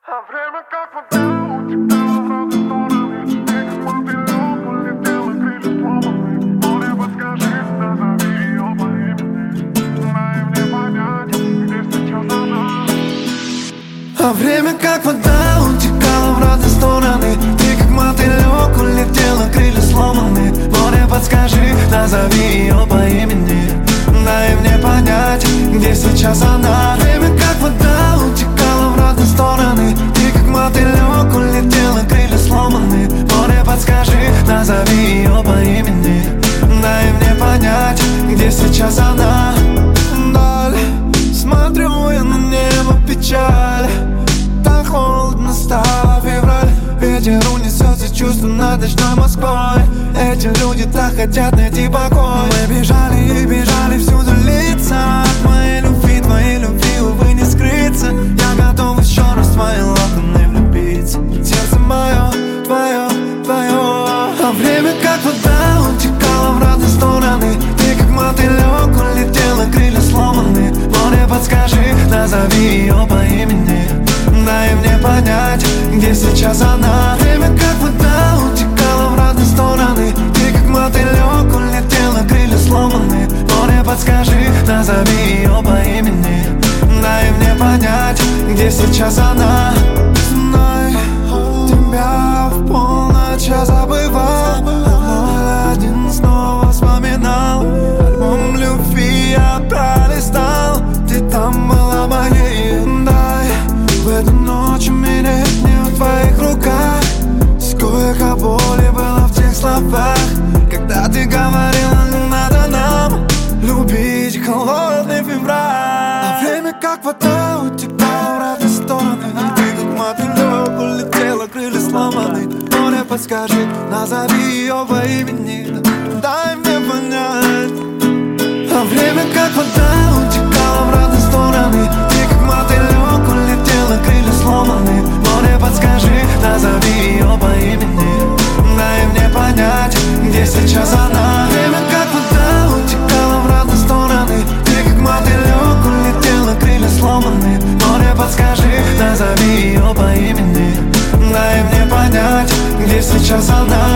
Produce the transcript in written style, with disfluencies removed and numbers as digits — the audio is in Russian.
А время как вода утекало в разные стороны. Ты как мотылёк улетела, крылья сломаны. Море, подскажи, назови её по имени. Дай мне понять, где сейчас она. А время как вода утекало в разные стороны. Ты как мотылёк улетела, крылья сломаны. Море, подскажи, назови её по имени. Дай мне понять, где сейчас она. Время как вода утекало в разные стороны. Ты как мотылёк улетела, крылья сломаны. Море, подскажи, назови её по имени. Дай мне понять, где сейчас она. Даль, смотрю я на небо, печаль. Так холодно стало, февраль. Ветер унесется чувство над ночной Москвой. Эти люди так хотят найти покой. Мы бежали и бежали всюду лица. От моей любви, увы, не скрыться. Я готов еще раз в твои локоны влюбиться. Сердце мое, твое. А время как вода утекало в разные стороны. Ты как мотылёк улетела, крылья сломаны. Море, подскажи, назови её по имени. Дай мне понять, где сейчас она. Время как вода утекало в разные стороны. Ты как мотылёк улетела, крылья сломаны. Море, подскажи, назови её по имени. Дай мне понять, где сейчас она. Знай, тебя в полночь я забывал. Один снова вспоминал. Альбом любви я пролистал. Ты там была моей. Дай в эту ночь умереть не в твоих руках. Сколько боли было в тех словах, когда ты говорила, не надо нам любить холодный февраль. А время как вода утекало в разные стороны. Ты как мотылёк улетела, крылья сломаны. Море, подскажи, назови её по имени. Дай мне понять. А время как вода утекало в разные стороны. Ты как мотылёк улетела, крылья сломаны. Море, подскажи, назови её по имени. Дай мне понять, где сейчас она. Время как вода утекало в разные стороны. Ты как мотылёк улетела, крылья сломаны. Море, подскажи, назови её по имени. Дай мне понять, где сейчас она.